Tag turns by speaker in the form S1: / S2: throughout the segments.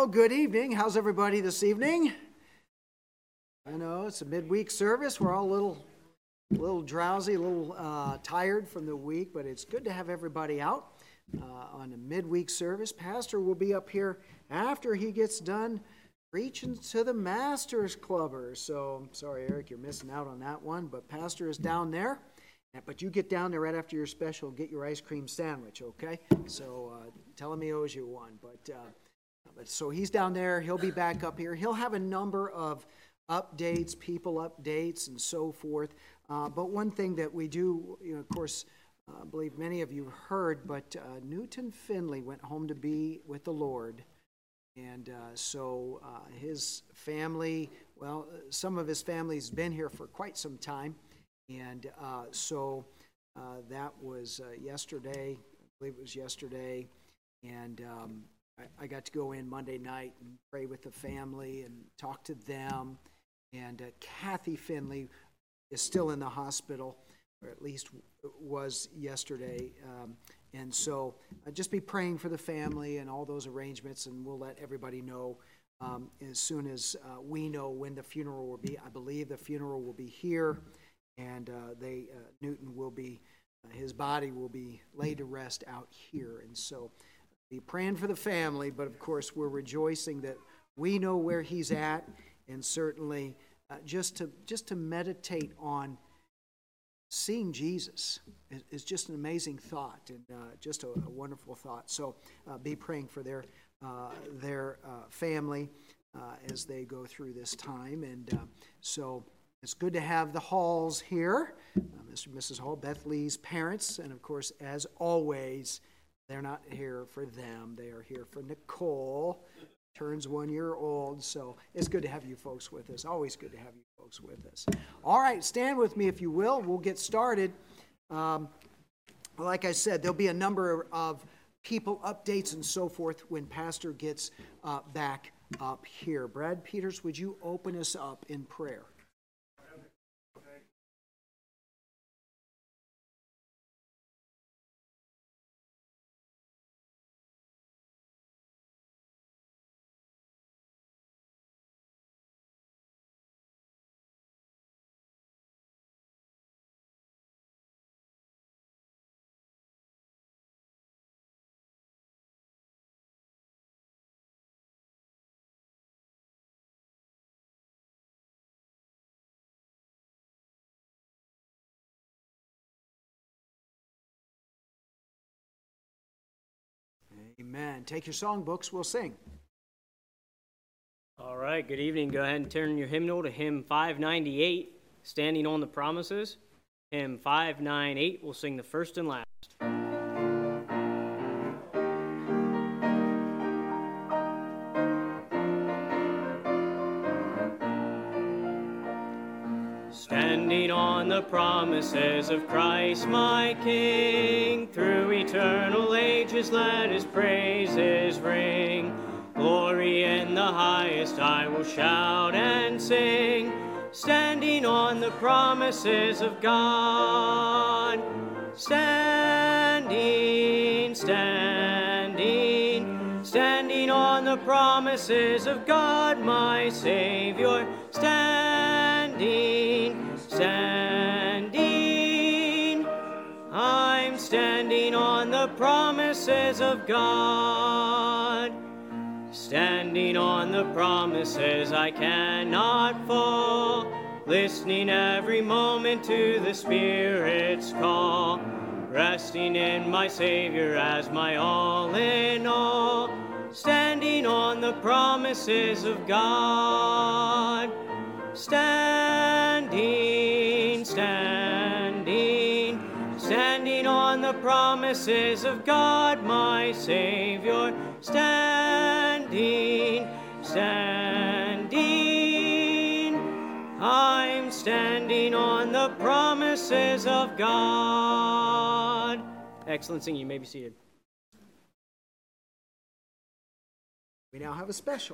S1: good evening. How's everybody this evening? I know it's a midweek service. We're all a little drowsy, a little tired from the week, but it's good to have everybody out on a midweek service. Pastor will be up here after he gets done preaching to the Masters Clubbers. So, I'm sorry, Eric, you're missing out on that one, but Pastor is down there. But you get down there right after your special, get your ice cream sandwich, okay? So tell him he owes you one. But so he's down there. He'll be back up here. He'll have a number of updates, people updates, and so forth. But one thing that we do, of course, I believe many of you heard, but Newton Finley went home to be with the Lord. And so his family, well, some of his family's been here for quite some time. And so that was yesterday, I believe it was yesterday, and I got to go in Monday night and pray with the family and talk to them. And Kathy Finley is still in the hospital, or at least was yesterday. And so just be praying for the family and all those arrangements, and we'll let everybody know as soon as we know when the funeral will be. I believe the funeral will be here. And Newton will be, his body will be laid to rest out here. And so be praying for the family, but of course we're rejoicing that we know where he's at, and certainly just to meditate on seeing Jesus is just an amazing thought, and just a wonderful thought. So be praying for their family as they go through this time. And so it's good to have the Halls here, Mr. and Mrs. Hall, Beth Lee's parents, and of course, as always, they're not here for them. They are here for Nicole, turns 1 year old, so it's good to have you folks with us. Always good to have you folks with us. All right, stand with me if you will. We'll get started. Like I said, there'll be a number of people updates and so forth when Pastor gets back up here. Brad Peters, would you open us up in prayer? Amen. Take your songbooks. We'll sing.
S2: All right. Good evening. Go ahead and turn your hymnal to hymn 598, Standing on the Promises. Hymn 598. We'll sing the first and last. Standing on the promises of Christ my King, through eternal ages let his praises ring. Glory in the highest I will shout and sing, standing on the promises of God. Standing, standing, standing on the promises of God my Savior. Standing, standing, I'm standing on the promises of God. Standing on the promises I cannot fall, listening every moment to the Spirit's call, resting in my Savior as my all in all, standing on the promises of God. Standing, standing, standing on the promises of God, my Savior. Standing, standing, I'm standing on the promises of God. Excellent singing. You may be seated.
S1: We now have a special.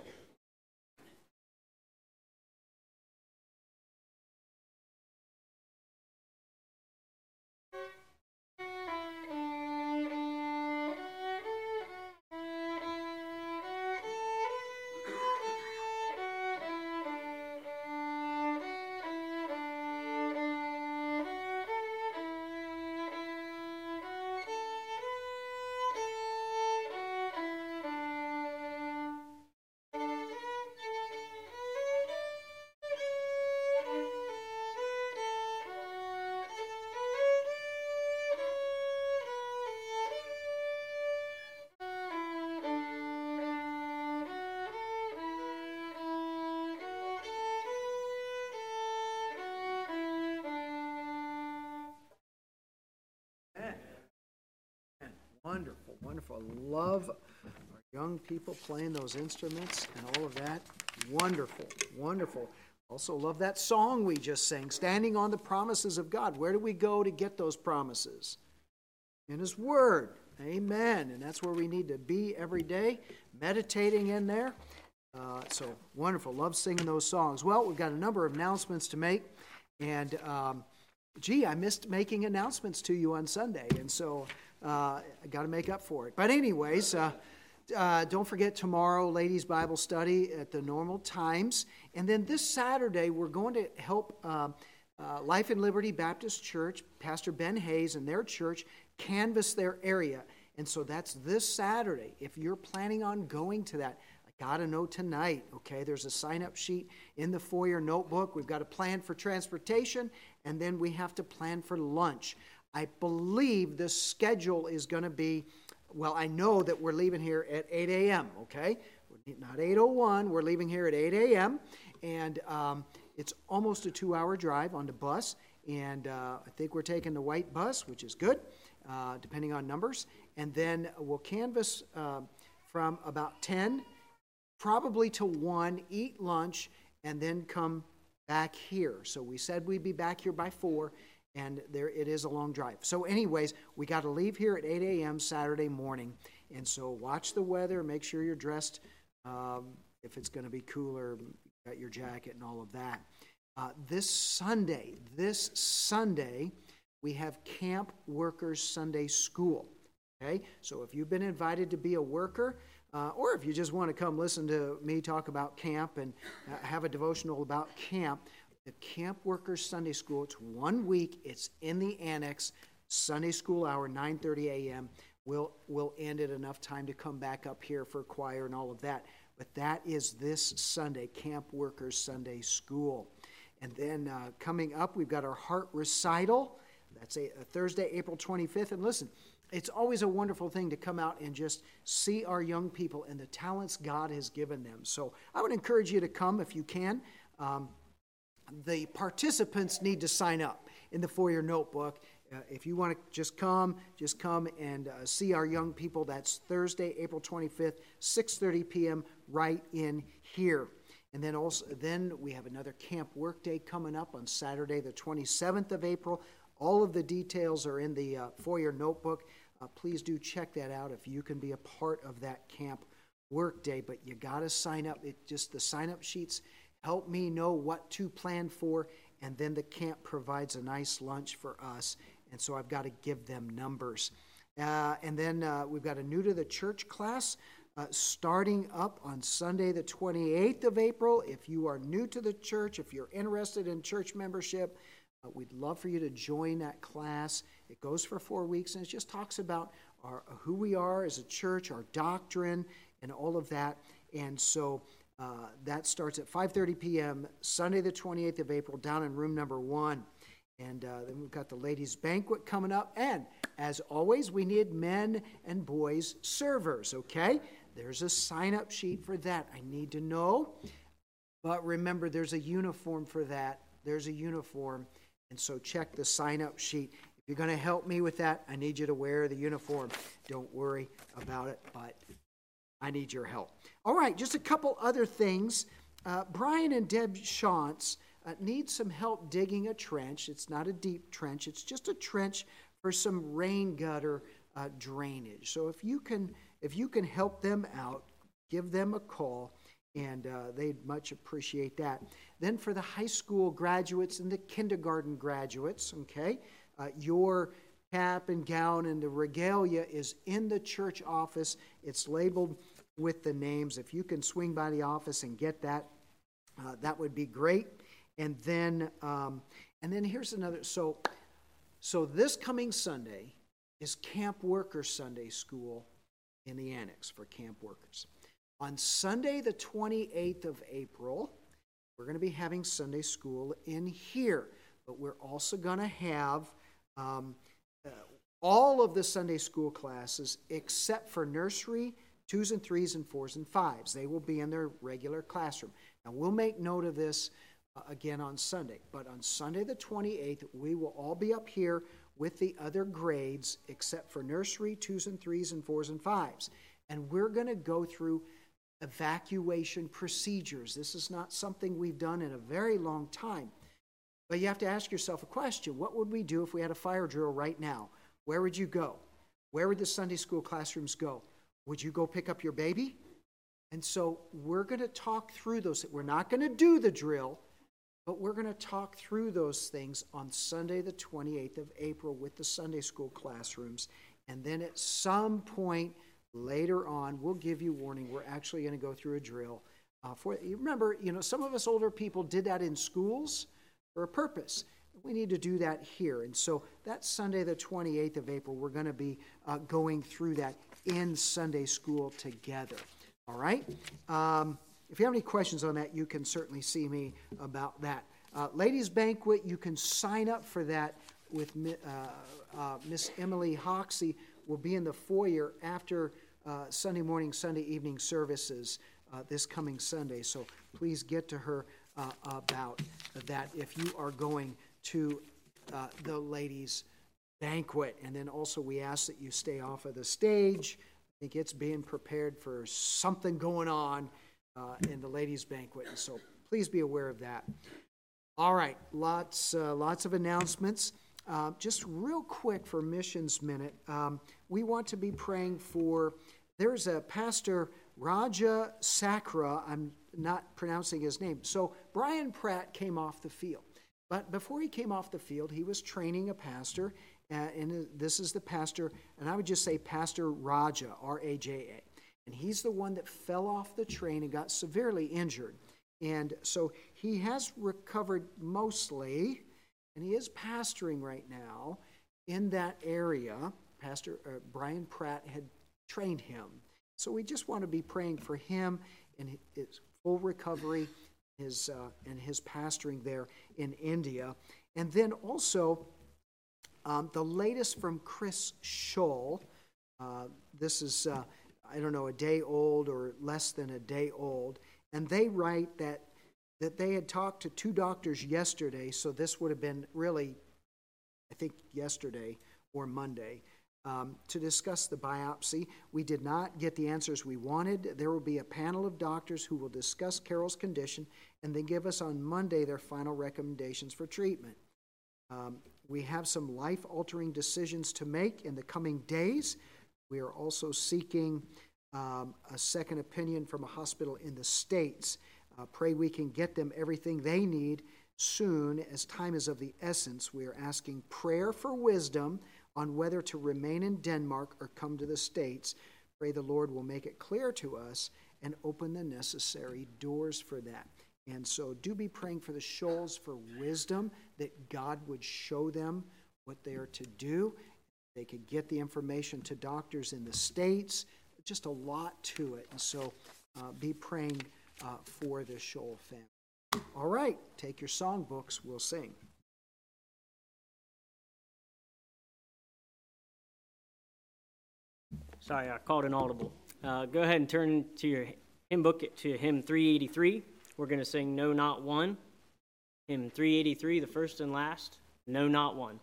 S1: love our young people playing those instruments and all of that. Wonderful, wonderful. Also love that song we just sang, Standing on the Promises of God. Where do we go to get those promises? In His Word. Amen. And that's where we need to be every day, meditating in there. So wonderful. Love singing those songs. Well, we've got a number of announcements to make. And, I missed making announcements to you on Sunday. And so I got to make up for it. But anyways, don't forget tomorrow, ladies' Bible study at the normal times. And then this Saturday, we're going to help Life and Liberty Baptist Church, Pastor Ben Hayes and their church, canvass their area. And so that's this Saturday. If you're planning on going to that, I got to know tonight, okay? There's a sign-up sheet in the foyer notebook. We've got to plan for transportation, and then we have to plan for lunch. I believe the schedule is going to be, well, I know that we're leaving here at 8 a.m., okay? Not 8:01. We're leaving here at 8 a.m., and it's almost a 2-hour drive on the bus, and I think we're taking the white bus, which is good, depending on numbers. And then we'll canvass from about 10, probably to 1, eat lunch, and then come back here. So we said we'd be back here by 4, and there it is a long drive. So anyways, we got to leave here at 8 a.m. Saturday morning. And so watch the weather, make sure you're dressed if it's going to be cooler, got your jacket and all of that. This Sunday, we have Camp Workers Sunday School. Okay, so if you've been invited to be a worker, or if you just want to come listen to me talk about camp and have a devotional about camp, the Camp Workers Sunday School, it's 1 week, it's in the annex, Sunday school hour, 9:30 a.m. We'll end at enough time to come back up here for choir and all of that. But that is this Sunday, Camp Workers Sunday School. And then coming up, we've got our Heart Recital. That's a Thursday, April 25th. And listen, it's always a wonderful thing to come out and just see our young people and the talents God has given them. So I would encourage you to come if you can. The participants need to sign up in the foyer notebook. If you want to just come and see our young people. That's Thursday, April 25th, 6:30 p.m. right in here. And then we have another Camp Work Day coming up on Saturday, the 27th of April. All of the details are in the foyer notebook. Please do check that out if you can be a part of that Camp Work Day. But you got to sign up. The sign-up sheets help me know what to plan for, and then the camp provides a nice lunch for us. And so I've got to give them numbers. And then we've got a new to the church class starting up on Sunday, the 28th of April. If you are new to the church, if you're interested in church membership, we'd love for you to join that class. It goes for 4 weeks, and it just talks about who we are as a church, our doctrine, and all of that. And so that starts at 5:30 p.m., Sunday, the 28th of April, down in room number 1. And then we've got the ladies' banquet coming up. And as always, we need men and boys servers, okay? There's a sign-up sheet for that. I need to know. But remember, there's a uniform for that. There's a uniform. And so check the sign-up sheet. If you're going to help me with that, I need you to wear the uniform. Don't worry about it, but I need your help. All right, just a couple other things. Brian and Deb Shantz need some help digging a trench. It's not a deep trench. It's just a trench for some rain gutter drainage. So if you can help them out, give them a call, and they'd much appreciate that. Then for the high school graduates and the kindergarten graduates, okay, your cap and gown and the regalia is in the church office. It's labeled with the names. If you can swing by the office and get that, that would be great. And then here's another. So this coming Sunday is Camp Workers Sunday School in the annex for camp workers. On Sunday, the 28th of April, we're going to be having Sunday school in here. But we're also going to have all of the Sunday school classes except for nursery, 2s and 3s and 4s and 5s. They will be in their regular classroom. Now, we'll make note of this again on Sunday. But on Sunday the 28th, we will all be up here with the other grades except for nursery, 2s and 3s, and 4s and 5s. And we're going to go through evacuation procedures. This is not something we've done in a very long time. But you have to ask yourself a question. What would we do if we had a fire drill right now? Where would you go? Where would the Sunday school classrooms go? Would you go pick up your baby? And so we're going to talk through those. We're not going to do the drill, but we're going to talk through those things on Sunday the 28th of April with the Sunday school classrooms. And then at some point later on, we'll give you warning. We're actually going to go through a drill. You remember, some of us older people did that in schools for a purpose. We need to do that here. And so that's Sunday the 28th of April. We're going to be going through that in Sunday school together. All right? If you have any questions on that, you can certainly see me about that. Ladies' Banquet, you can sign up for that with Miss Emily Hoxie. Will be in the foyer after Sunday morning, Sunday evening services this coming Sunday. So please get to her about that if you are going to the Ladies' Banquet. And then also we ask that you stay off of the stage. I think it's being prepared for something going on in the Ladies' Banquet. And so please be aware of that. All right, lots of announcements. Just real quick for Missions Minute, we want to be praying for, there's a Pastor Raja Sakra, I'm not pronouncing his name. So Brian Pratt came off the field. But before he came off the field, he was training a pastor, and this is the pastor, and I would just say Pastor Raja, R-A-J-A. And he's the one that fell off the train and got severely injured. And so he has recovered mostly, and he is pastoring right now in that area. Pastor Brian Pratt had trained him. So we just want to be praying for him and his full recovery, and his pastoring there in India. And then also the latest from Chris Scholl. This is, I don't know, a day old or less than a day old. And they write that they had talked to 2 doctors yesterday, so this would have been really, I think, yesterday or Monday, to discuss the biopsy. We did not get the answers we wanted. There will be a panel of doctors who will discuss Carol's condition and then give us on Monday their final recommendations for treatment. We have some life-altering decisions to make in the coming days. We are also seeking a second opinion from a hospital in the States. Pray we can get them everything they need soon, as time is of the essence. We are asking prayer for wisdom on whether to remain in Denmark or come to the States. Pray the Lord will make it clear to us and open the necessary doors for that. And so do be praying for the Scholls for wisdom, that God would show them what they are to do. They could get the information to doctors in the States. Just a lot to it. And so be praying for the Scholl family. All right, take your songbooks. We'll sing.
S2: Sorry, I called inaudible. Go ahead and turn to your hymn book to hymn 383. We're going to sing No Not One. Hymn 383, the first and last, No Not One.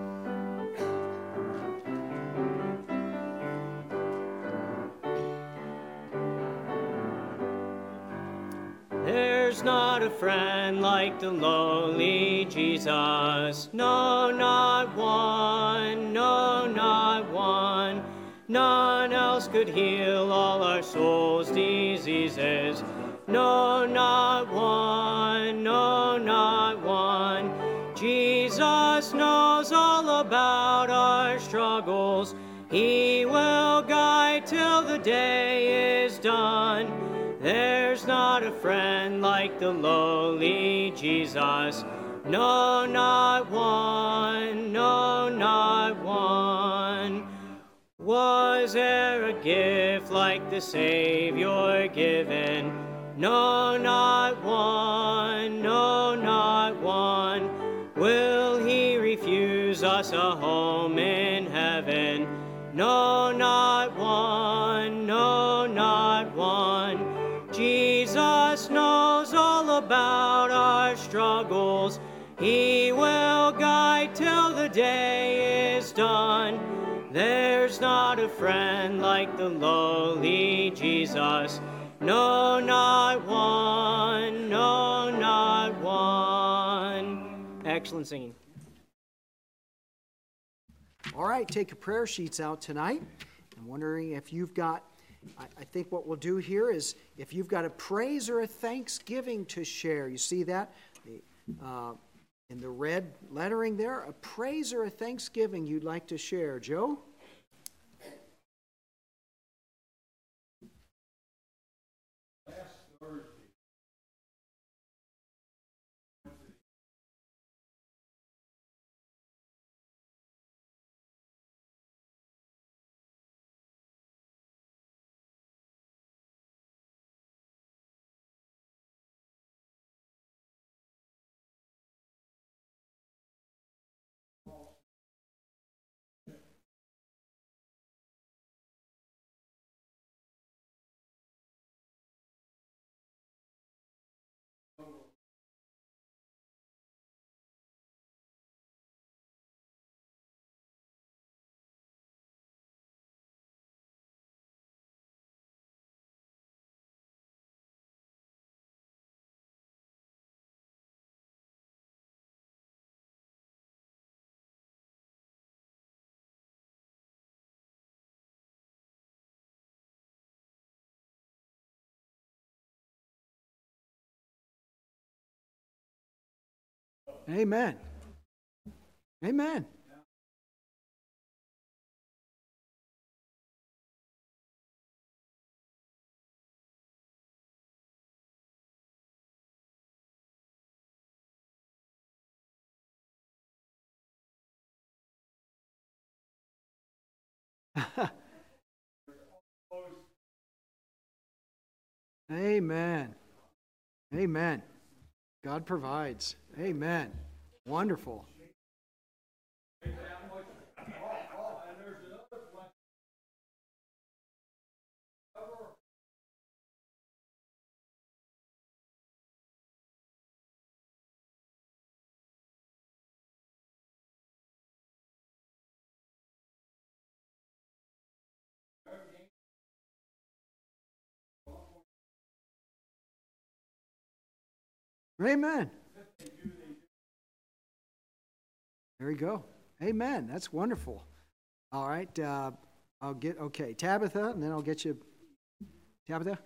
S2: There's not a friend like the lowly Jesus. No, not one. No, not one. None else could heal all our soul's diseases. No, not one. No, not one. Jesus knows all about our struggles. He will guide till the day is done. There's not a friend like the lowly Jesus. No, not one. No, not one. Was there a gift like the Savior given? No, not one. No, not one. Will he refuse us a home in heaven? No, not one. No, not one. Jesus knows all about our struggles. He will guide till the day There's not a friend like the lowly Jesus. No, not one. No, not one. Excellent singing.
S1: All right, take your prayer sheets out tonight. I'm wondering if you've got, I think what we'll do here is if you've got a praise or a thanksgiving to share. You see that? In the red lettering there, a praise or a thanksgiving you'd like to share. Joe? Amen. Amen. Amen. Amen. God provides. Amen. Wonderful. Amen. There you go. Amen. That's wonderful. All right. I'll get, okay, Tabitha, and then I'll get you. Tabitha?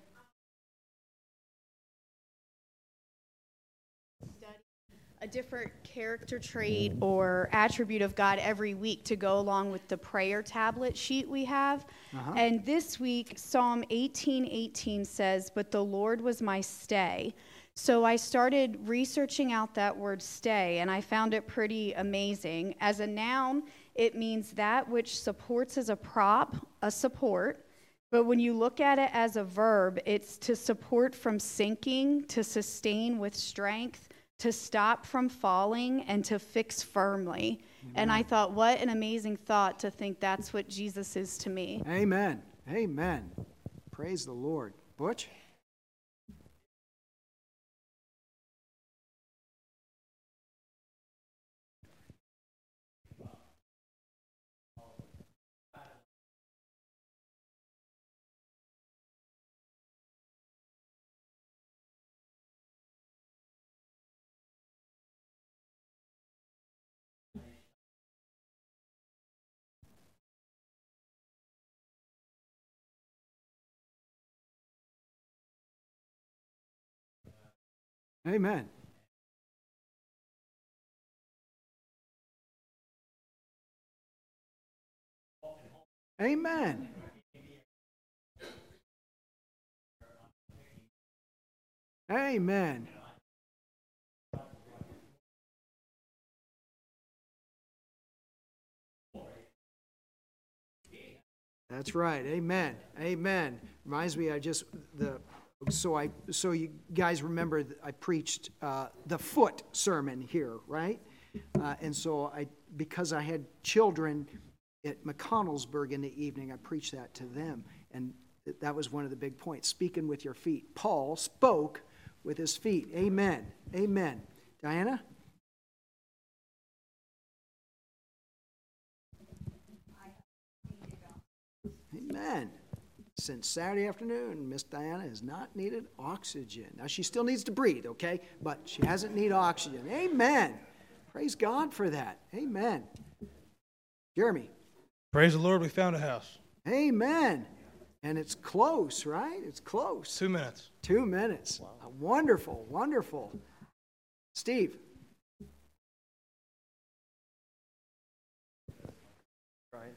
S3: A different character trait or attribute of God every week to go along with the prayer tablet sheet we have. And this week, Psalm 18:18 says, "But the Lord was my stay." So I started researching out that word stay, and I found it pretty amazing. As a noun, it means that which supports as a prop, a support. But when you look at it as a verb, it's to support from sinking, to sustain with strength, to stop from falling, and to fix firmly. Amen. And I thought, what an amazing thought to think that's what Jesus is to me.
S1: Amen. Amen. Praise the Lord. Butch? Amen. Amen. Amen. That's right. Amen. Amen. Reminds me, so you guys remember I preached the foot sermon here, right? And so because I had children at McConnellsburg in the evening, I preached that to them. And that was one of the big points, speaking with your feet. Paul spoke with his feet. Amen. Amen. Diana? Amen. Since Saturday afternoon, Miss Diana has not needed oxygen. Now, she still needs to breathe, okay? But she hasn't needed oxygen. Amen. Praise God for that. Amen. Jeremy.
S4: Praise the Lord, we found a house.
S1: Amen. And it's close, right? It's close.
S4: 2 minutes.
S1: 2 minutes. Wow. Wonderful, wonderful. Steve.
S5: Brian.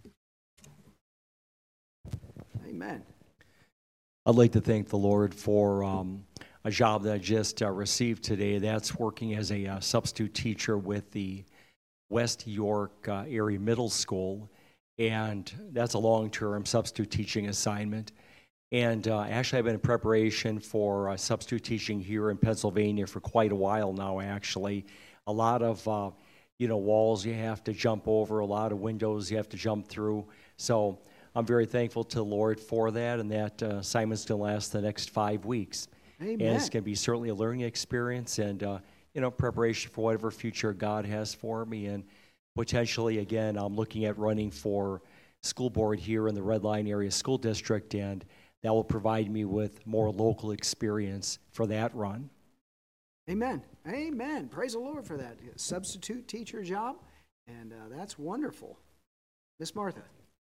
S1: Amen.
S5: I'd like to thank the Lord for a job that I just received today. That's working as a substitute teacher with the West York area middle school. And that's a long-term substitute teaching assignment. And actually, I've been in preparation for substitute teaching here in Pennsylvania for quite a while now, actually. A lot of, walls you have to jump over, a lot of windows you have to jump through. So I'm very thankful to the Lord for that, and that assignment's going to last the next 5 weeks.
S1: Amen.
S5: And it's going to be certainly a learning experience and, preparation for whatever future God has for me. And potentially, again, I'm looking at running for school board here in the Red Line Area School District, and that will provide me with more local experience for that run.
S1: Amen. Amen. Praise the Lord for that substitute teacher job, and that's wonderful. Miss Martha.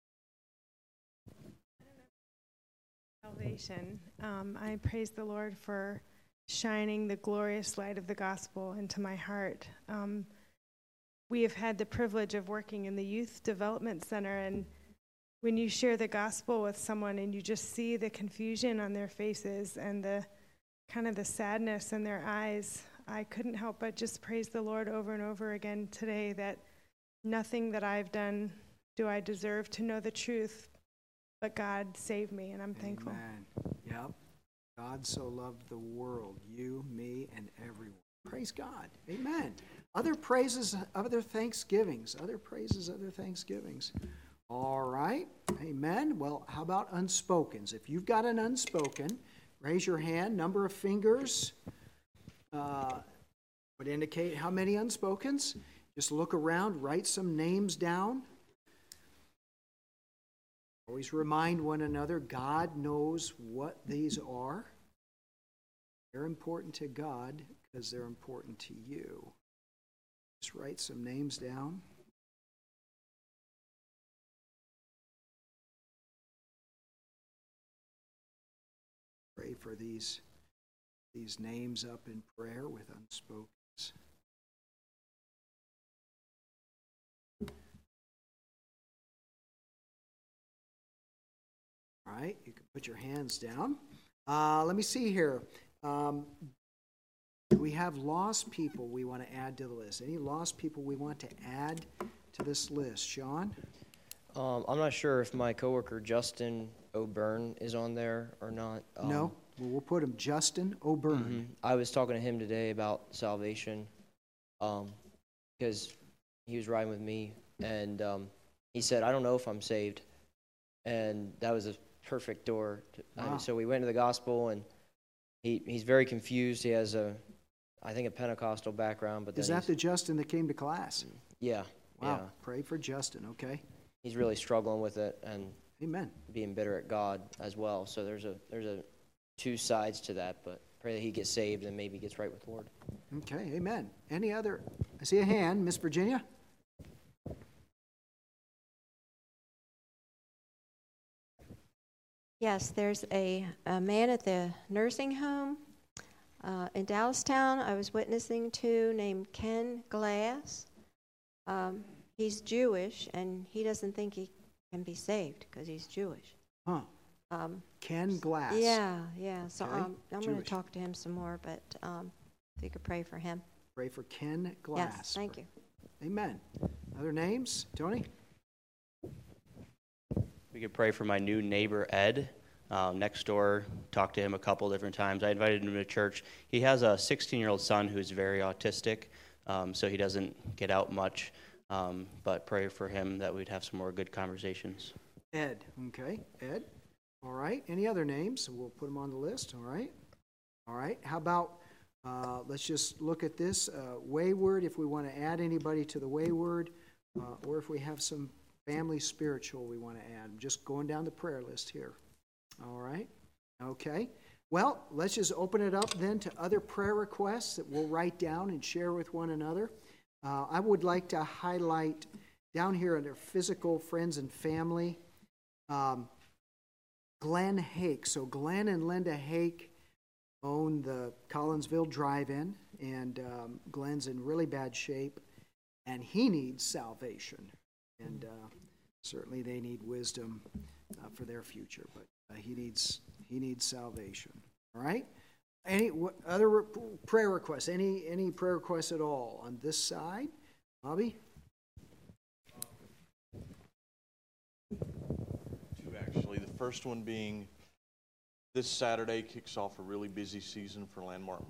S6: Salvation. I praise the Lord for shining the glorious light of the gospel into my heart. We have had the privilege of working in the Youth Development Center, and when you share the gospel with someone and you just see the confusion on their faces and the kind of the sadness in their eyes, I couldn't help but just praise the Lord over and over again today that nothing that I've done do I deserve to know the truth, but God saved me, and I'm thankful.
S1: Amen. Yep. God so loved the world, you, me, and everyone. Praise God. Amen. Other praises, other thanksgivings. Other praises, other thanksgivings. All right. Amen. Well, how about unspokens? If you've got an unspoken, raise your hand. Number of fingers would indicate how many unspokens. Just look around, write some names down. Always remind one another, God knows what these are. They're important to God because they're important to you. Just write some names down. Pray for these names up in prayer with unspokens. All right, you can put your hands down. Let me see here. Do we have lost people we want to add to the list? Any lost people we want to add to this list? Sean?
S7: I'm not sure if my coworker Justin O'Byrne is on there or not.
S1: No? Well, we'll put him Justin O'Byrne.
S7: Mm-hmm. I was talking to him today about salvation because he was riding with me, and he said, I don't know if I'm saved. And that was a perfect door.
S1: Wow.
S7: So we went to the gospel, and he's very confused. He has I think a Pentecostal background. But
S1: is that the Justin that came to class?
S7: Yeah.
S1: Wow.
S7: Yeah.
S1: Pray for Justin, okay?
S7: He's really struggling with it and
S1: Amen.
S7: being bitter at God as well. So there's a two sides to that, but pray that he gets saved and maybe gets right with the Lord.
S1: Okay, amen. Any other? I see a hand. Miss Virginia?
S8: Yes, there's a man at the nursing home in Dallastown I was witnessing to named Ken Glass. He's Jewish, and he doesn't think he can be saved because he's Jewish.
S1: Huh. Ken Glass.
S8: Yeah. So
S1: Okay.
S8: I'm going
S1: Jewish.
S8: to talk to him some more, but if you could pray for him.
S1: Pray for Ken Glass.
S8: Yes, thank you.
S1: Amen. Other names? Tony?
S9: We could pray for my new neighbor, Ed, next door. Talked to him a couple different times. I invited him to church. He has a 16-year-old son who's very autistic, so he doesn't get out much. But pray for him that we'd have some more good conversations.
S1: Ed. Okay, Ed. All right. Any other names? We'll put them on the list. All right. All right. How about, let's just look at this. Wayward, if we want to add anybody to the Wayward, or if we have some family spiritual we want to add. I'm just going down the prayer list here. All right? Okay. Well, let's just open it up then to other prayer requests that we'll write down and share with one another. I would like to highlight down here under physical friends and family, Glenn Hake. So Glenn and Linda Hake own the Collinsville Drive-In, and Glenn's in really bad shape, and he needs salvation. And certainly they need wisdom for their future, but he needs salvation. All right? Any other prayer requests? Any prayer requests at all on this side? Bobby?
S10: Two, actually. The first one being this Saturday kicks off a really busy season for Landmark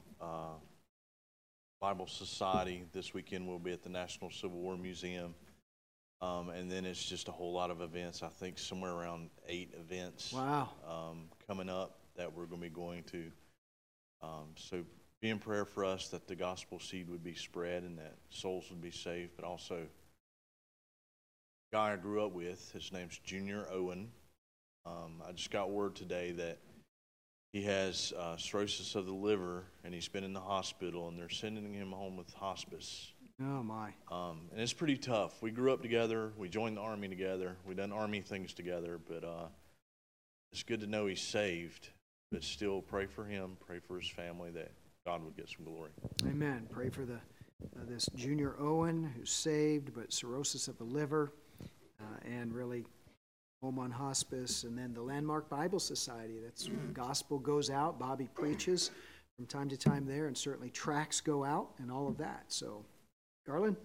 S10: Bible Society. This weekend we'll be at the National Civil War Museum. And then it's just a whole lot of events. I think somewhere around 8 events coming up that we're going to be going to. So be in prayer for us that the gospel seed would be spread and that souls would be saved. But also, the guy I grew up with, his name's Junior Owen. I just got word today that he has cirrhosis of the liver, and he's been in the hospital, and they're sending him home with hospice.
S1: Oh, my.
S10: And it's pretty tough. We grew up together. We joined the Army together. We done Army things together. But it's good to know he's saved. But still, pray for him. Pray for his family that God would get some glory.
S1: Amen. Pray for this Junior Owen who's saved, but cirrhosis of the liver, and really home on hospice. And then the Landmark Bible Society. That's gospel goes out. Bobby preaches from time to time there, and certainly tracts go out and all of that. So, Garland?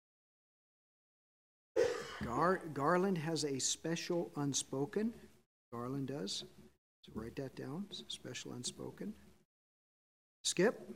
S1: Garland has a special unspoken. Garland does. So write that down. Special unspoken. Skip?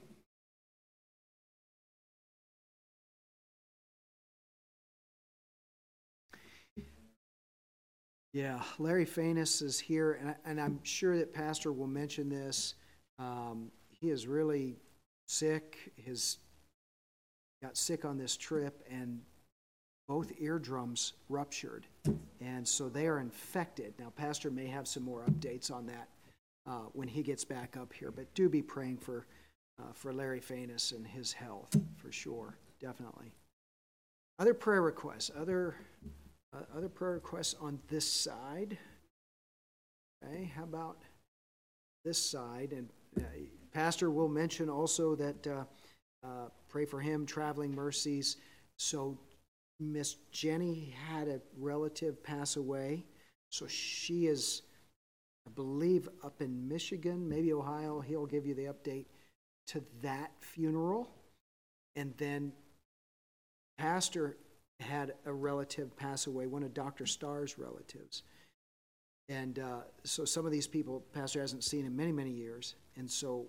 S1: Yeah, Larry Fainus is here, and I'm sure that Pastor will mention this. He is really sick. Got sick on this trip, and both eardrums ruptured, and so they are infected. Now, Pastor may have some more updates on that when he gets back up here, but do be praying for Larry Fainus and his health, for sure, definitely. Other prayer requests, other prayer requests on this side. Okay, how about this side? And Pastor will mention also that pray for him, traveling mercies. So Miss Jenny had a relative pass away. So she is, I believe, up in Michigan, maybe Ohio. He'll give you the update to that funeral. And then Pastor had a relative pass away, one of Dr. Starr's relatives. And so some of these people, Pastor hasn't seen in many, many years. And so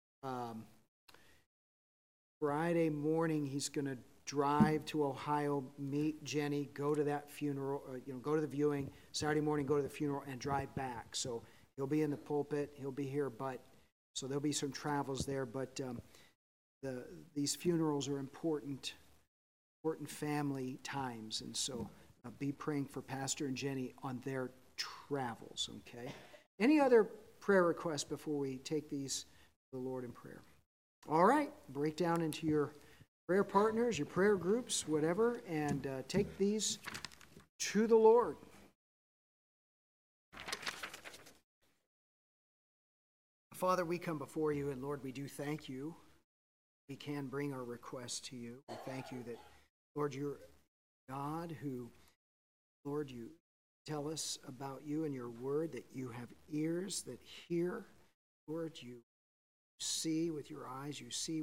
S1: Friday morning, he's going to drive to Ohio, meet Jenny, go to that funeral, go to the viewing. Saturday morning, go to the funeral, and drive back. So he'll be in the pulpit. He'll be here, so there'll be some travels there. But these funerals are important family times, and so be praying for Pastor and Jenny on their travels. Okay. Any other prayer requests before we take these to the Lord in prayer? All right. Break down into your prayer partners, your prayer groups, whatever, and take these to the Lord. Father, we come before you, and Lord, we do thank you. We can bring our requests to you. We thank you that, Lord, you're God who, Lord, you tell us about you and your word, that you have ears that hear. Lord, you see with your eyes, you see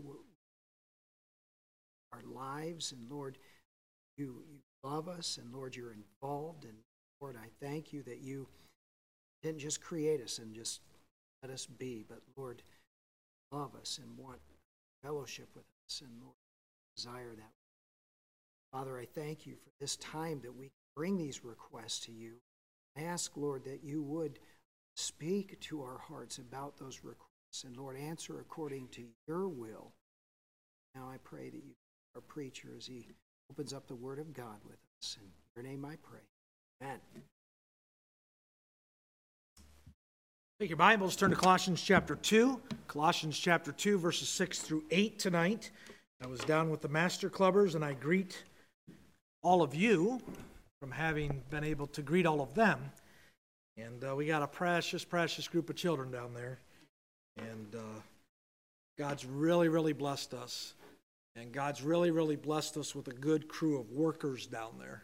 S1: our lives, and Lord, you love us, and Lord, you're involved, and Lord, I thank you that you didn't just create us and just let us be, but Lord, love us and want fellowship with us, and Lord, desire that. Father, I thank you for this time that we bring these requests to you. I ask, Lord, that you would speak to our hearts about those requests, and Lord, answer according to your will. Now I pray that you, our preacher, as he opens up the word of God with us. In your name I pray. Amen.
S4: Take your Bibles, turn to Colossians chapter 2. Colossians chapter 2, verses 6 through 8 tonight. I was down with the Master Clubbers, and I greet all of you from having been able to greet all of them. And we got a precious, precious group of children down there. And God's really, really blessed us. And God's really, really blessed us with a good crew of workers down there.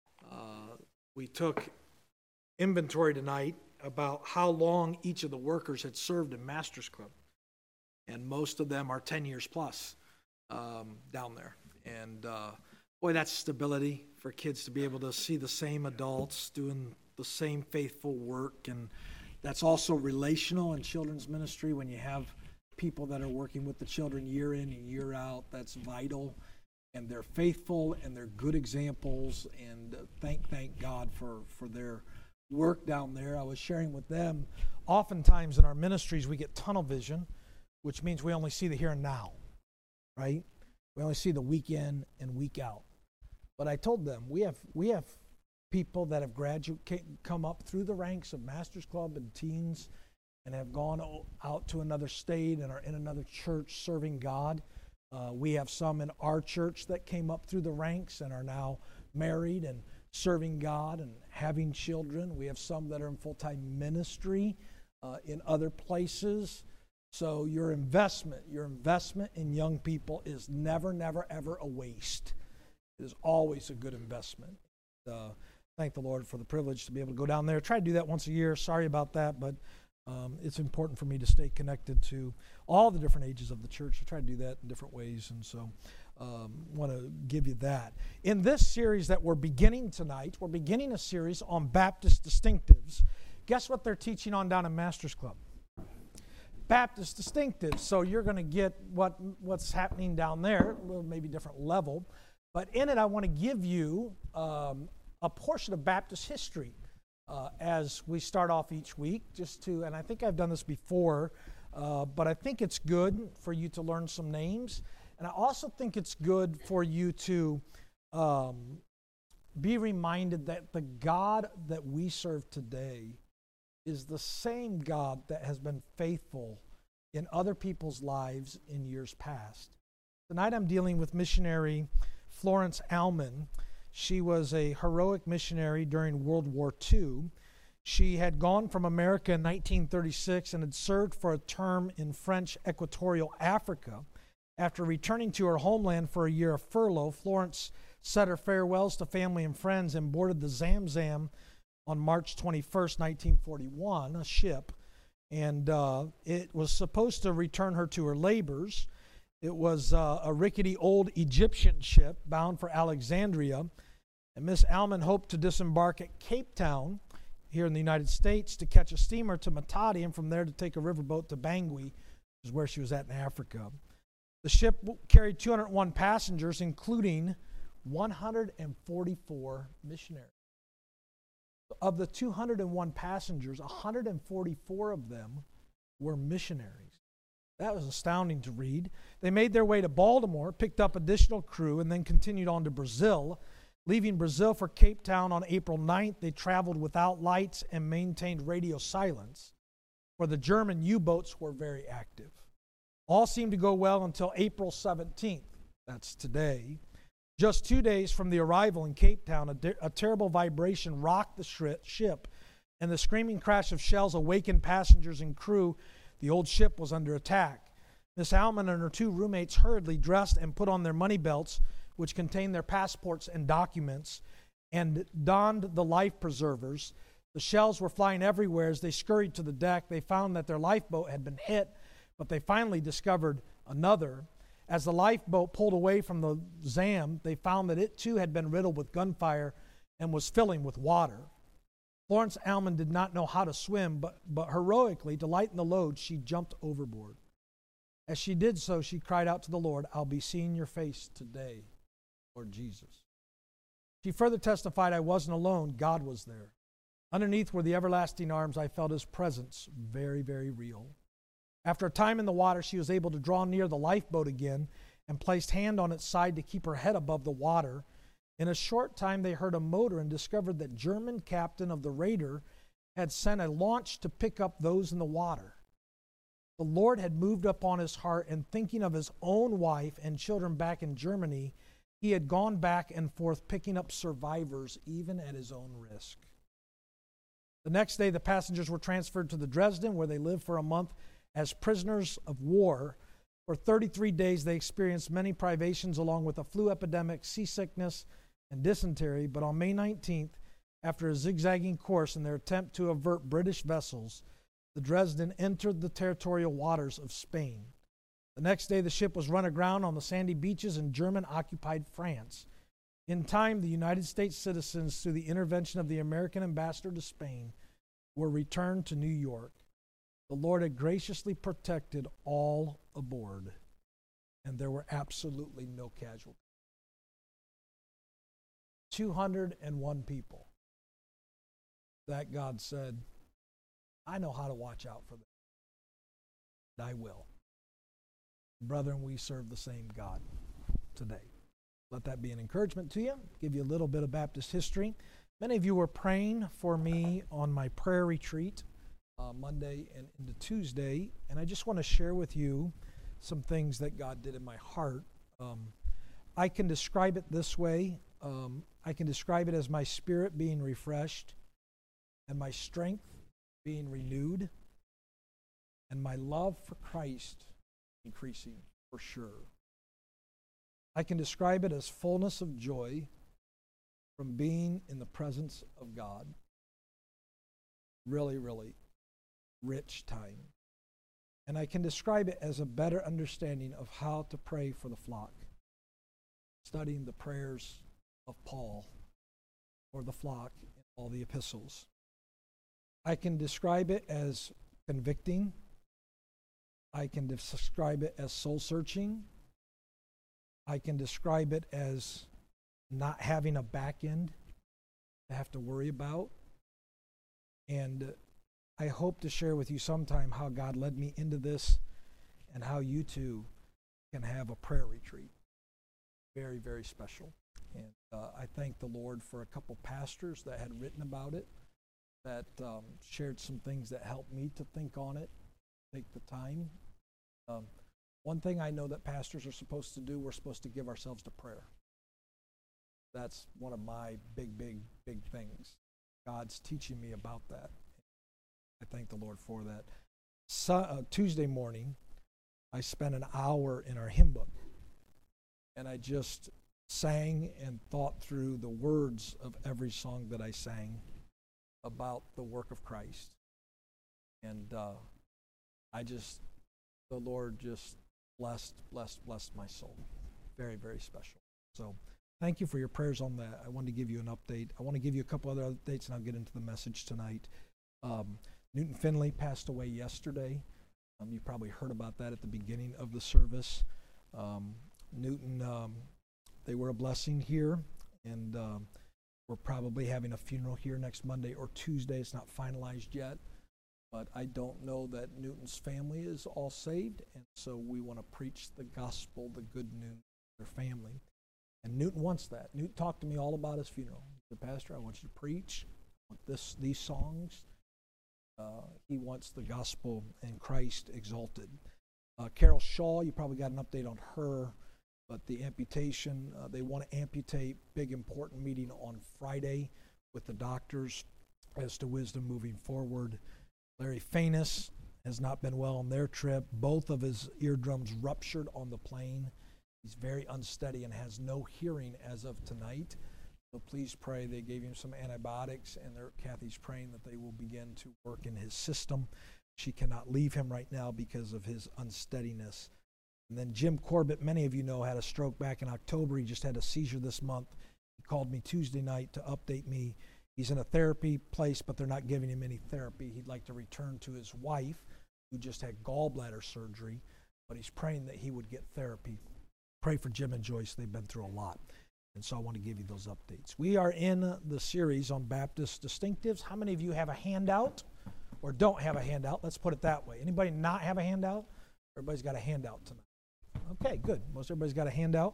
S4: We took inventory tonight about how long each of the workers had served in Master's Club. And most of them are 10 years plus down there. And boy, that's stability for kids to be able to see the same adults doing the same faithful work. And that's also relational in children's ministry when you have people that are working with the children year in and year out. That's vital. And they're faithful and they're good examples. And thank God for their work down there. I was sharing with them, oftentimes in our ministries we get tunnel vision, which means we only see the here and now, right? We only see the week in and week out. But I told them we have people that have come up through the ranks of Master's Club and teens and have gone out to another state and are in another church serving God. We have some in our church that came up through the ranks and are now married and serving God and having children. We have some that are in full-time ministry in other places. So your investment in young people is never, never, ever a waste. It is always a good investment. Thank the Lord for the privilege to be able to go down there. Try to do that once a year. Sorry about that, but it's important for me to stay connected to all the different ages of the church. I try to do that in different ways, and so want to give you that. In this series that we're beginning tonight, we're beginning a series on Baptist distinctives. Guess what they're teaching on down in Master's Club? Baptist distinctives. So you're going to get what's happening down there, a little maybe different level. But in it, I want to give you a portion of Baptist history as we start off each week. And I think I've done this before, but I think it's good for you to learn some names. And I also think it's good for you to be reminded that the God that we serve today is the same God that has been faithful in other people's lives in years past. Tonight I'm dealing with missionary Florence Allman. She was a heroic missionary during World War II. She had gone from America in 1936 and had served for a term in French Equatorial Africa. After returning to her homeland for a year of furlough, Florence said her farewells to family and friends and boarded the Zamzam on March 21st, 1941, a ship. And it was supposed to return her to her labors. It was a rickety old Egyptian ship bound for Alexandria. And Miss Allman hoped to disembark at Cape Town here in the United States to catch a steamer to Matadi and from there to take a riverboat to Bangui, which is where she was at in Africa. The ship carried 201 passengers, including 144 missionaries. Of the 201 passengers, 144 of them were missionaries. That was astounding to read. They made their way to Baltimore, picked up additional crew, and then continued on to Brazil. Leaving Brazil for Cape Town on April 9th, they traveled without lights and maintained radio silence, for the German U-boats were very active. All seemed to go well until April 17th. That's today. Just 2 days from the arrival in Cape Town, a terrible vibration rocked the ship, and the screaming crash of shells awakened passengers and crew. The old ship was under attack. Miss Allman and her two roommates hurriedly dressed and put on their money belts, which contained their passports and documents, and donned the life preservers. The shells were flying everywhere. As they scurried to the deck, they found that their lifeboat had been hit, but they finally discovered another. As the lifeboat pulled away from the Zam, they found that it too had been riddled with gunfire and was filling with water. Florence Allman did not know how to swim, but heroically, to lighten the load, she jumped overboard. As she did so, she cried out to the Lord, "I'll be seeing your face today, Lord Jesus." She further testified, "I wasn't alone. God was there. Underneath were the everlasting arms. I felt his presence very, very real." After a time in the water, she was able to draw near the lifeboat again and placed hand on its side to keep her head above the water. In a short time, they heard a motor and discovered that German captain of the raider had sent a launch to pick up those in the water. The Lord had moved upon his heart, and thinking of his own wife and children back in Germany, he had gone back and forth picking up survivors, even at his own risk. The next day, the passengers were transferred to the Dresden, where they lived for a month as prisoners of war. For 33 days, they experienced many privations, along with a flu epidemic, seasickness, and dysentery. But on May 19th, after a zigzagging course in their attempt to avert British vessels, the Dresden entered the territorial waters of Spain. The next day, the ship was run aground on the sandy beaches in German-occupied France. In time, the United States citizens, through the intervention of the American ambassador to Spain, were returned to New York. The Lord had graciously protected all aboard, and there were absolutely no casualties. 201 people that God said, I know how to watch out for them. And I will. Brethren, we serve the same God today. Let that be an encouragement to you. Give you a little bit of Baptist history. Many of you were praying for me on my prayer retreat Monday and into Tuesday, and I just want to share with you some things that God did in my heart. I can describe it this way. I can describe it as my spirit being refreshed and my strength being renewed and my love for Christ increasing for sure. I can describe it as fullness of joy from being in the presence of God. Really, really rich time. And I can describe it as a better understanding of how to pray for the flock, studying the prayers of Paul for the flock in all the epistles. I can describe it as convicting. I can describe it as soul-searching. I can describe it as not having a back end to have to worry about. And I hope to share with you sometime how God led me into this and how you too can have a prayer retreat. Very, very special. And I thank the Lord for a couple pastors that had written about it, that shared some things that helped me to think on it, take the time. One thing I know that pastors are supposed to do, we're supposed to give ourselves to prayer. That's one of my big things. God's teaching me about that. I thank the Lord for that. Tuesday morning, I spent an hour in our hymn book, and I just sang and thought through the words of every song that I sang about the work of Christ. And the Lord just blessed my soul. Very, very special. So thank you for your prayers on that. I wanted to give you an update. I want to give you a couple other updates, and I'll get into the message tonight. Newton Finley passed away yesterday. You probably heard about that at the beginning of the service. Newton, they were a blessing here, and we're probably having a funeral here next Monday or Tuesday. It's not finalized yet, but I don't know that Newton's family is all saved, and so we want to preach the gospel, the good news to their family. And Newton wants that. Newton talked to me all about his funeral. He said, Pastor, I want you to preach. I want these songs. He wants the gospel and Christ exalted. Carol Shaw, you probably got an update on her, but the amputation, they want to amputate. Big important meeting on Friday with the doctors as to wisdom moving forward. Larry Fainus has not been well on their trip. Both of his eardrums ruptured on the plane. He's very unsteady and has no hearing as of tonight. So please pray. They gave him some antibiotics, and Kathy's praying that they will begin to work in his system. She cannot leave him right now because of his unsteadiness. And then Jim Corbett, many of you know, had a stroke back in October. He just had a seizure this month. He called me Tuesday night to update me. He's in a therapy place, but they're not giving him any therapy. He'd like to return to his wife, who just had gallbladder surgery, but he's praying that he would get therapy. Pray for Jim and Joyce. They've been through a lot. And so I want to give you those updates. We are in the series on Baptist distinctives. How many of you have a handout or don't have a handout? Let's put it that way. Anybody not have a handout? Everybody's got a handout tonight. Okay, good. Most everybody's got a handout.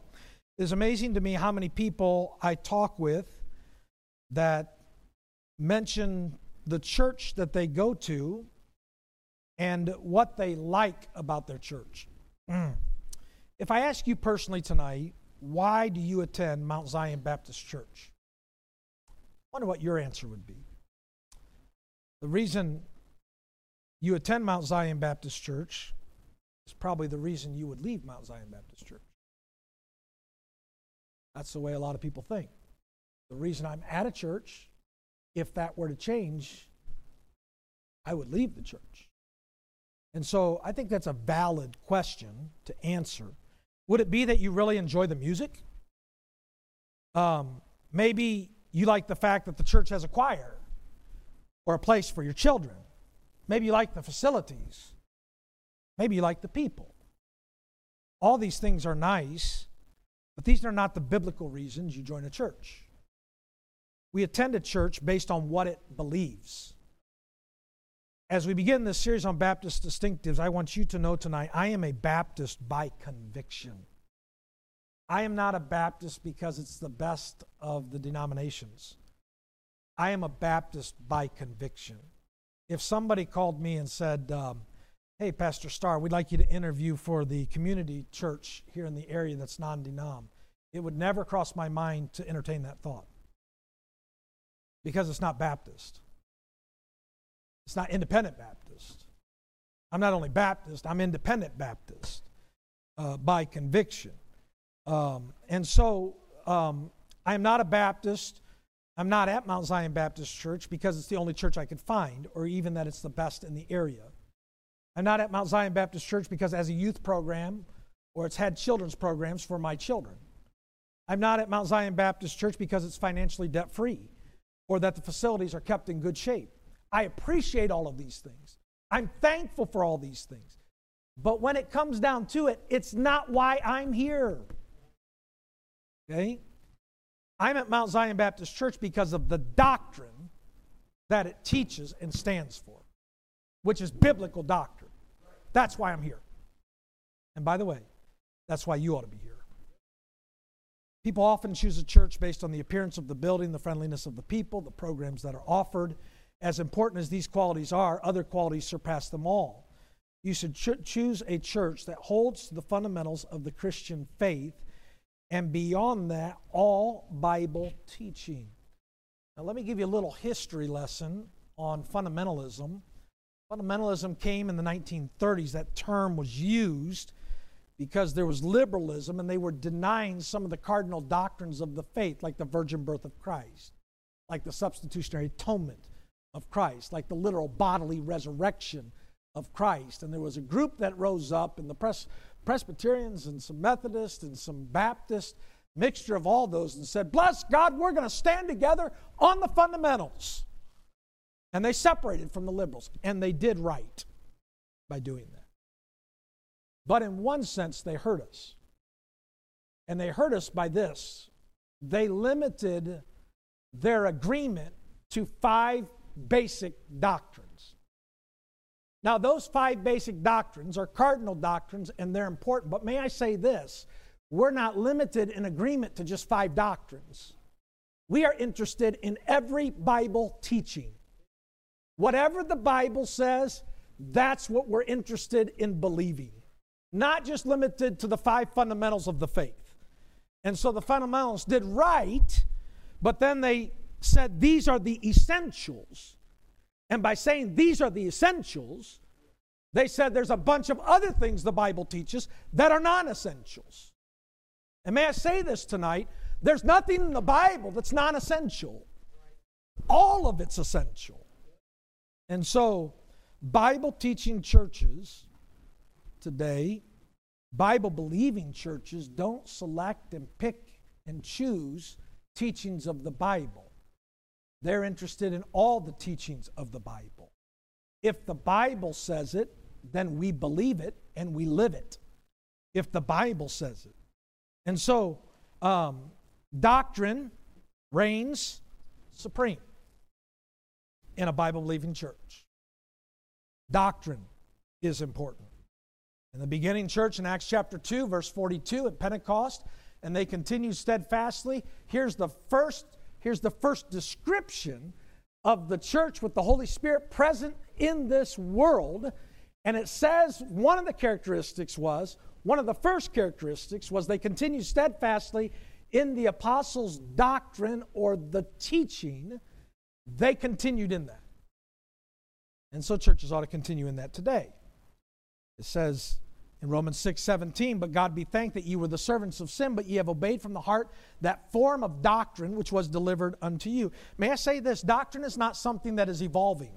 S4: It's amazing to me how many people I talk with that mention the church that they go to and what they like about their church. If I ask you personally tonight, why do you attend Mount Zion Baptist Church? I wonder what your answer would be. The reason you attend Mount Zion Baptist Church is probably the reason you would leave Mount Zion Baptist Church. That's the way a lot of people think. The reason I'm at a church, if that were to change, I would leave the church. And so I think that's a valid question to answer. Would it be that you really enjoy the music? Maybe you like the fact that the church has a choir or a place for your children. Maybe you like the facilities. Maybe you like the people. All these things are nice, but these are not the biblical reasons you join a church. We attend a church based on what it believes. As we begin this series on Baptist distinctives, I want you to know tonight, I am a Baptist by conviction. I am not a Baptist because it's the best of the denominations. I am a Baptist by conviction. If somebody called me and said, hey, Pastor Starr, we'd like you to interview for the community church here in the area that's non-denom, it would never cross my mind to entertain that thought. Because it's not Baptist. It's not independent Baptist. I'm not only Baptist, I'm independent Baptist by conviction. And so I'm not a Baptist. I'm not at Mount Zion Baptist Church because it's the only church I could find, or even that it's the best in the area. I'm not at Mount Zion Baptist Church because it has a youth program or it's had children's programs for my children. I'm not at Mount Zion Baptist Church because it's financially debt-free or that the facilities are kept in good shape. I appreciate all of these things. I'm thankful for all these things. But when it comes down to it, it's not why I'm here. Okay? I'm at Mount Zion Baptist Church because of the doctrine that it teaches and stands for, which is biblical doctrine. That's why I'm here. And by the way, that's why you ought to be here. People often choose a church based on the appearance of the building, the friendliness of the people, the programs that are offered. As important as these qualities are, other qualities surpass them all. You should choose a church that holds to the fundamentals of the Christian faith, and beyond that, all Bible teaching. Now, let me give you a little history lesson on fundamentalism. Fundamentalism came in the 1930s. That term was used because there was liberalism, and they were denying some of the cardinal doctrines of the faith, like the virgin birth of Christ, like the substitutionary atonement of Christ, like the literal bodily resurrection of Christ. And there was a group that rose up, and the Presbyterians and some Methodists and some Baptists, mixture of all those, and said, bless God, we're going to stand together on the fundamentals. And they separated from the liberals, and they did right by doing that. But in one sense, they hurt us. And they hurt us by this. They limited their agreement to 5 basic doctrines. Now, those 5 basic doctrines are cardinal doctrines, and they're important. But may I say this? We're not limited in agreement to just 5 doctrines. We are interested in every Bible teaching. Whatever the Bible says, that's what we're interested in believing. Not just limited to the 5 fundamentals of the faith. And so the fundamentals did right, but then they said these are the essentials. And by saying these are the essentials, they said there's a bunch of other things the Bible teaches that are non-essentials. And may I say this tonight, there's nothing in the Bible that's non-essential. All of it's essential. And so, Bible teaching churches today, Bible-believing churches, don't select and pick and choose teachings of the Bible. They're interested in all the teachings of the Bible. If the Bible says it, then we believe it and we live it. If the Bible says it. And so, doctrine reigns supreme in a Bible-believing church. Doctrine is important. In the beginning church in Acts chapter 2, verse 42 at Pentecost, and they continued steadfastly. Here's the first description of the church with the Holy Spirit present in this world. And it says one of the first characteristics was they continued steadfastly in the apostles' doctrine or the teaching. They continued in that. And so churches ought to continue in that today. It says in Romans 6:17, but God be thanked that ye were the servants of sin, but ye have obeyed from the heart that form of doctrine which was delivered unto you. May I say this? Doctrine is not something that is evolving.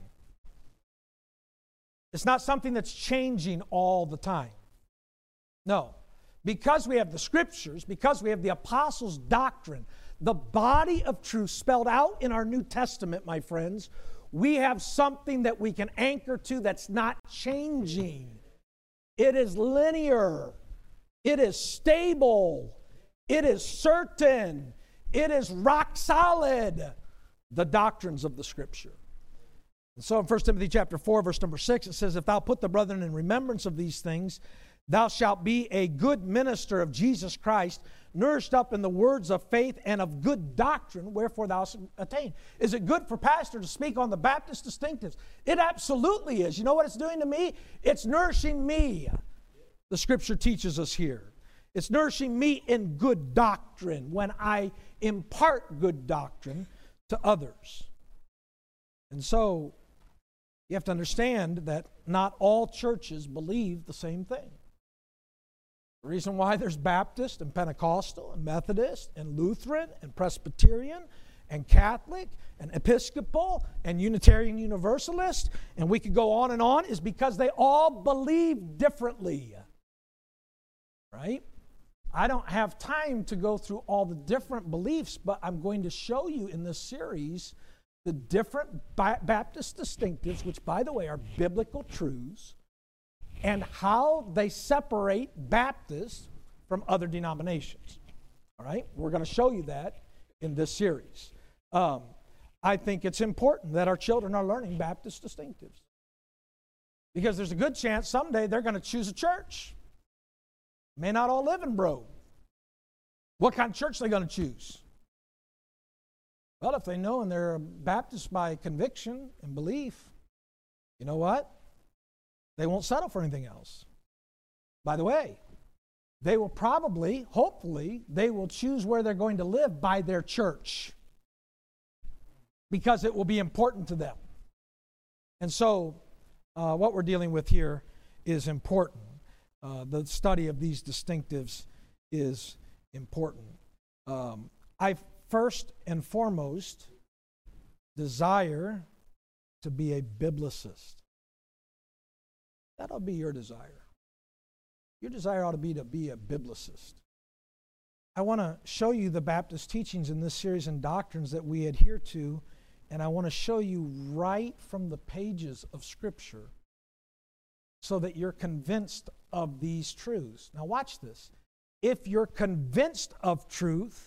S4: It's not something that's changing all the time. No. Because we have the Scriptures, because we have the apostles' doctrine, the body of truth spelled out in our New Testament, my friends, we have something that we can anchor to that's not changing. It is linear. It is stable. It is certain. It is rock solid. The doctrines of the Scripture. And so in 1 Timothy chapter 4, verse number 6, it says, if thou put the brethren in remembrance of these things, thou shalt be a good minister of Jesus Christ, nourished up in the words of faith and of good doctrine, wherefore thou shalt attain. Is it good for pastor to speak on the Baptist distinctives? It absolutely is. You know what it's doing to me? It's nourishing me. The Scripture teaches us here. It's nourishing me in good doctrine when I impart good doctrine to others. And so you have to understand that not all churches believe the same thing. The reason why there's Baptist and Pentecostal and Methodist and Lutheran and Presbyterian and Catholic and Episcopal and Unitarian Universalist, and we could go on, is because they all believe differently. Right? I don't have time to go through all the different beliefs, but I'm going to show you in this series the different Baptist distinctives, which, by the way, are biblical truths, and how they separate Baptists from other denominations. All right? We're going to show you that in this series. I think it's important that our children are learning Baptist distinctives, because there's a good chance someday they're going to choose a church. May not all live in Brogue. What kind of church are they going to choose? Well, if they know and they're Baptist by conviction and belief, you know what? They won't settle for anything else. By the way, they will probably, hopefully, they will choose where they're going to live by their church, because it will be important to them. And so what we're dealing with here is important. The study of these distinctives is important. I first and foremost desire to be a biblicist. That ought to be your desire. Your desire ought to be a biblicist. I want to show you the Baptist teachings in this series and doctrines that we adhere to, and I want to show you right from the pages of Scripture so that you're convinced of these truths. Now watch this. If you're convinced of truth,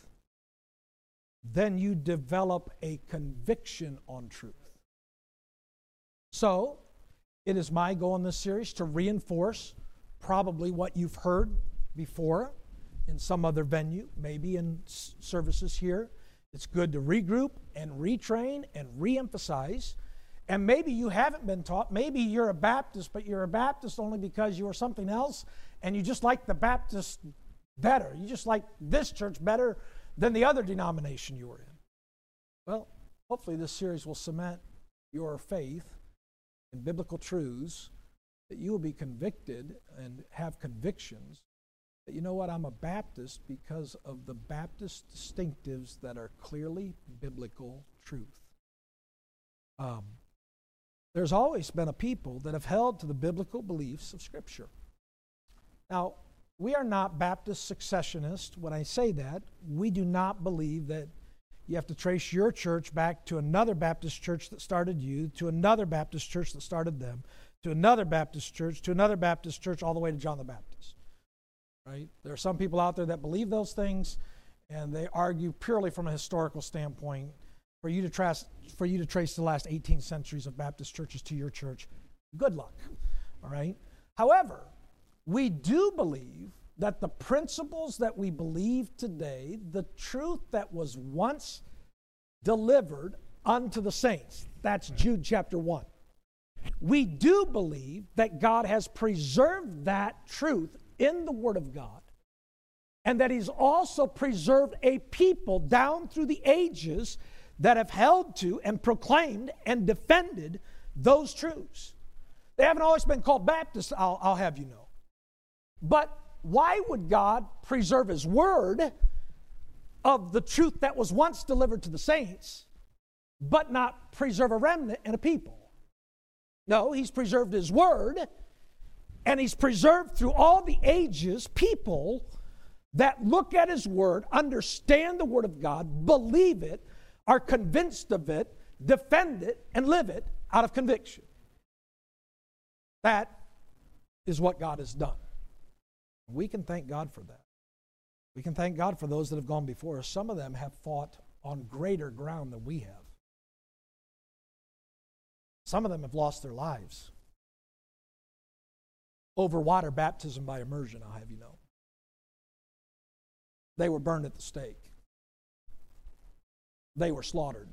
S4: then you develop a conviction on truth. So, it is my goal in this series to reinforce probably what you've heard before in some other venue, maybe in services here. It's good to regroup and retrain and reemphasize. And maybe you haven't been taught. Maybe you're a Baptist, but you're a Baptist only because you were something else and you just like the Baptist better. You just like this church better than the other denomination you were in. Well, hopefully this series will cement your faith in biblical truths, that you will be convicted and have convictions that, you know what, I'm a Baptist because of the Baptist distinctives that are clearly biblical truth. There's always been a people that have held to the biblical beliefs of Scripture. Now, we are not Baptist successionists. When I say that, we do not believe that you have to trace your church back to another Baptist church that started you, to another Baptist church that started them, to another Baptist church, to another Baptist church, all the way to John the Baptist. Right? There are some people out there that believe those things, and they argue purely from a historical standpoint. For you to trace the last 18 centuries of Baptist churches to your church, good luck. All right? However, we do believe that the principles that we believe today, the truth that was once delivered unto the saints, that's Jude chapter 1. We do believe that God has preserved that truth in the Word of God, and that He's also preserved a people down through the ages that have held to and proclaimed and defended those truths. They haven't always been called Baptists, I'll have you know. But why would God preserve His Word of the truth that was once delivered to the saints, but not preserve a remnant and a people? No, He's preserved His Word, and He's preserved through all the ages people that look at His Word, understand the Word of God, believe it, are convinced of it, defend it, and live it out of conviction. That is what God has done. We can thank God for that. We can thank God for those that have gone before us. Some of them have fought on greater ground than we have. Some of them have lost their lives over water baptism by immersion, I'll have you know. They were burned at the stake. They were slaughtered.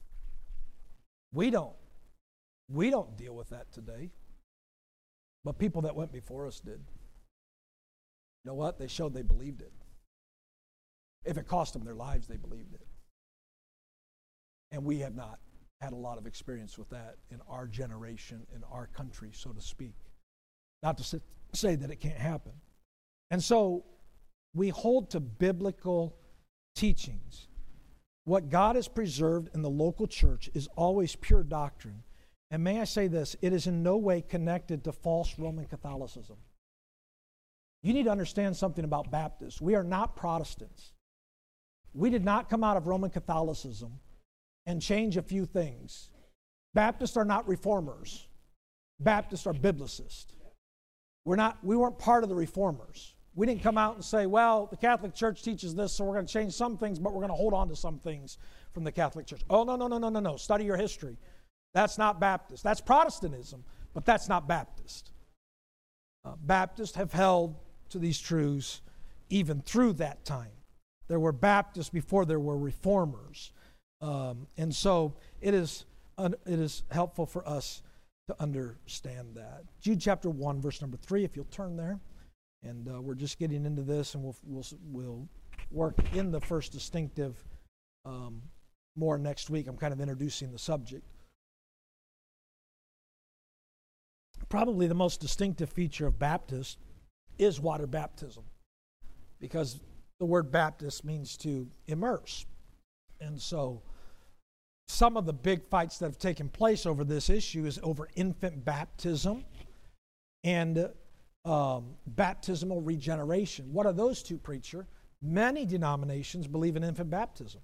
S4: We don't deal with that today. But people that went before us did. You know what? They showed they believed it. If it cost them their lives, they believed it. And we have not had a lot of experience with that in our generation, in our country, so to speak. Not to say that it can't happen. And so we hold to biblical teachings. What God has preserved in the local church is always pure doctrine. And may I say this, it is in no way connected to false Roman Catholicism. You need to understand something about Baptists. We are not Protestants. We did not come out of Roman Catholicism and change a few things. Baptists are not reformers. Baptists are biblicists. We weren't part of the reformers. We didn't come out and say, well, the Catholic Church teaches this, so we're going to change some things, but we're going to hold on to some things from the Catholic Church. Oh, no. Study your history. That's not Baptist. That's Protestantism, but that's not Baptist. Baptists have held to these truths even through that time. There were Baptists before there were reformers. And so it is helpful for us to understand that. Jude chapter 1, verse number 3, if you'll turn there. And we're just getting into this, and we'll work in the first distinctive more next week. I'm kind of introducing the subject. Probably the most distinctive feature of Baptist is water baptism, because the word Baptist means to immerse. And so some of the big fights that have taken place over this issue is over infant baptism and baptismal regeneration. What are those two, preacher? Many denominations believe in infant baptism.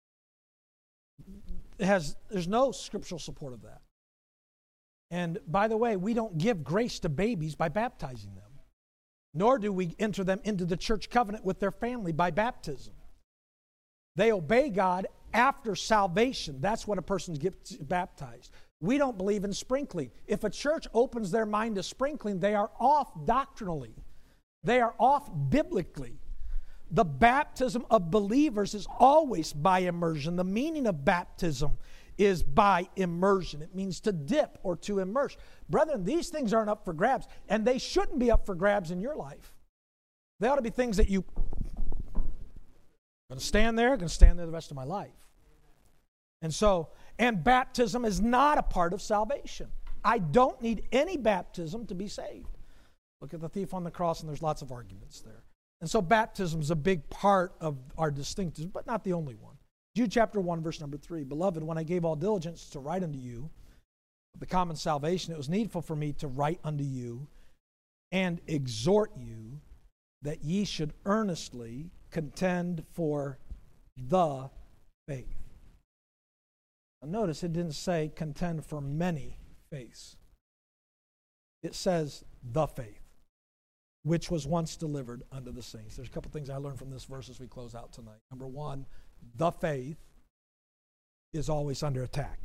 S4: There's no scriptural support of that. And by the way, we don't give grace to babies by baptizing them, nor do we enter them into the church covenant with their family by baptism. They obey God after salvation. That's when a person gets baptized. We don't believe in sprinkling. If a church opens their mind to sprinkling, they are off doctrinally. They are off biblically. The baptism of believers is always by immersion. The meaning of baptism is by immersion. It means to dip or to immerse. Brethren, these things aren't up for grabs, and they shouldn't be up for grabs in your life. They ought to be things that you going to stand there the rest of my life. And baptism is not a part of salvation. I don't need any baptism to be saved. Look at the thief on the cross, and there's lots of arguments there. And so baptism is a big part of our distinctives, but not the only one. Jude chapter 1, verse number 3. Beloved, when I gave all diligence to write unto you the common salvation, it was needful for me to write unto you and exhort you that ye should earnestly contend for the faith. Now notice it didn't say contend for many faiths. It says the faith, which was once delivered unto the saints. There's a couple things I learned from this verse as we close out tonight. Number one, the faith is always under attack.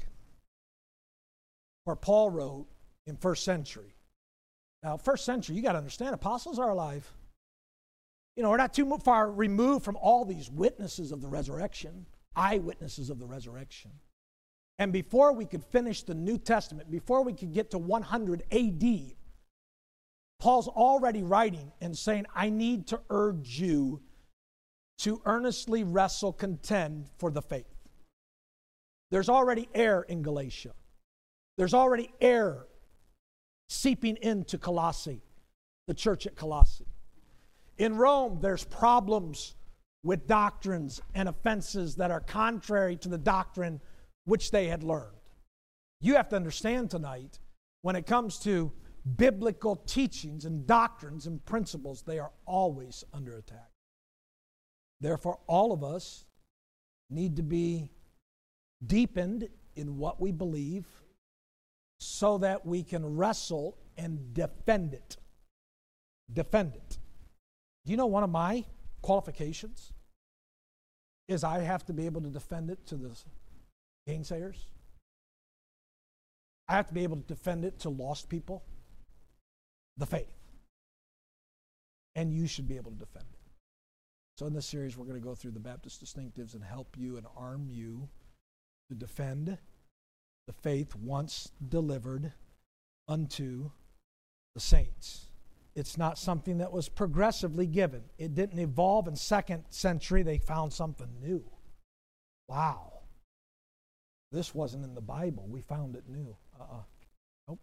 S4: Or Paul wrote in first century. Now, first century, you got to understand, apostles are alive. We're not too far removed from all these witnesses of the resurrection, eyewitnesses of the resurrection. And before we could finish the New Testament, before we could get to 100 AD, Paul's already writing and saying, I need to urge you to earnestly wrestle, contend for the faith. There's already error in Galatia. There's already error seeping into Colossae, the church at Colossae. In Rome, there's problems with doctrines and offenses that are contrary to the doctrine which they had learned. You have to understand tonight, when it comes to biblical teachings and doctrines and principles, they are always under attack. Therefore, all of us need to be deepened in what we believe so that we can wrestle and defend it. Defend it. Do you know one of my qualifications is I have to be able to defend it to the gainsayers? I have to be able to defend it to lost people, the faith. And you should be able to defend it. So in this series, we're going to go through the Baptist distinctives and help you and arm you to defend the faith once delivered unto the saints. It's not something that was progressively given. It didn't evolve in 2nd century. They found something new. Wow. This wasn't in the Bible. We found it new. Nope.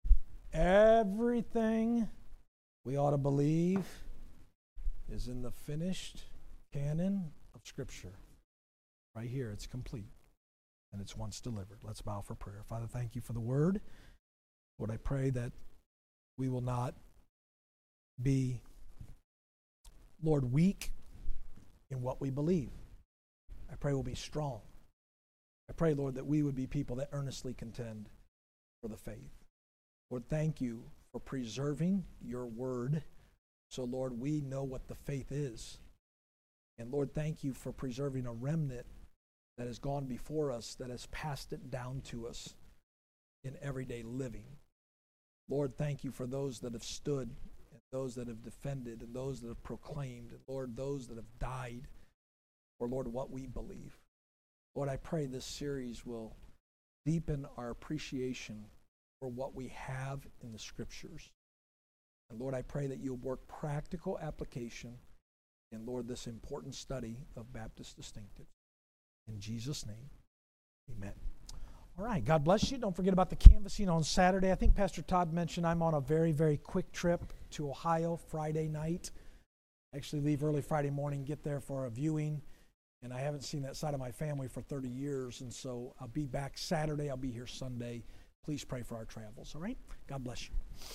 S4: Everything we ought to believe is in the finished canon of Scripture. Right here, it's complete. And it's once delivered. Let's bow for prayer. Father, thank you for the word. Lord, I pray that we will not be, Lord, weak in what we believe. I pray we'll be strong. I pray, Lord, that we would be people that earnestly contend for the faith. Lord, thank you for preserving your word. So, Lord, we know what the faith is. And, Lord, thank you for preserving a remnant that has gone before us, that has passed it down to us in everyday living. Lord, thank you for those that have stood, and those that have defended, and those that have proclaimed, and Lord, those that have died for, Lord, what we believe. Lord, I pray this series will deepen our appreciation for what we have in the Scriptures. And Lord, I pray that you'll work practical application in, Lord, this important study of Baptist distinctives. In Jesus' name, amen. All right, God bless you. Don't forget about the canvassing on Saturday. I think Pastor Todd mentioned I'm on a very, very quick trip to Ohio Friday night. Actually leave early Friday morning, get there for a viewing. And I haven't seen that side of my family for 30 years. And so I'll be back Saturday. I'll be here Sunday. Please pray for our travels, all right? God bless you.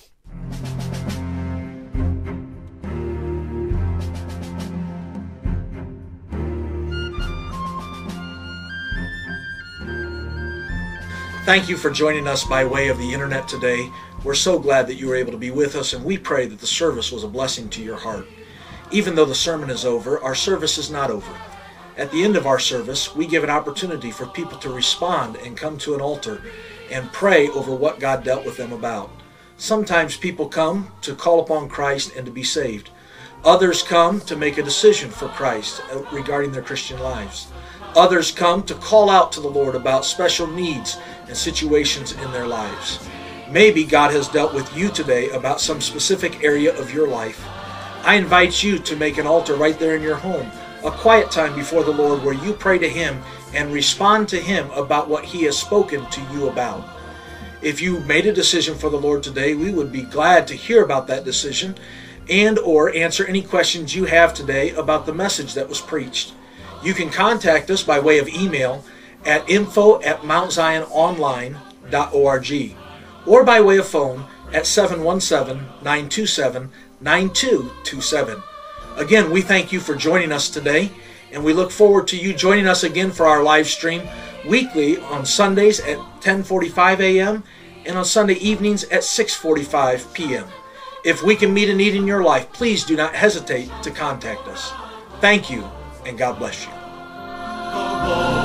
S4: Thank you for joining us by way of the internet today. We're so glad that you were able to be with us, and we pray that the service was a blessing to your heart. Even though the sermon is over, our service is not over. At the end of our service, we give an opportunity for people to respond and come to an altar and pray over what God dealt with them about. Sometimes people come to call upon Christ and to be saved. Others come to make a decision for Christ regarding their Christian lives. Others come to call out to the Lord about special needs and situations in their lives. Maybe God has dealt with you today about some specific area of your life. I invite you to make an altar right there in your home, a quiet time before the Lord where you pray to Him and respond to Him about what He has spoken to you about. If you made a decision for the Lord today, we would be glad to hear about that decision and or answer any questions you have today about the message that was preached. You can contact us by way of email at info@mountziononline.org or by way of phone at 717-927-9227. Again, we thank you for joining us today, and we look forward to you joining us again for our live stream weekly on Sundays at 10:45 a.m. and on Sunday evenings at 6:45 p.m. If we can meet a need in your life, please do not hesitate to contact us. Thank you, and God bless you.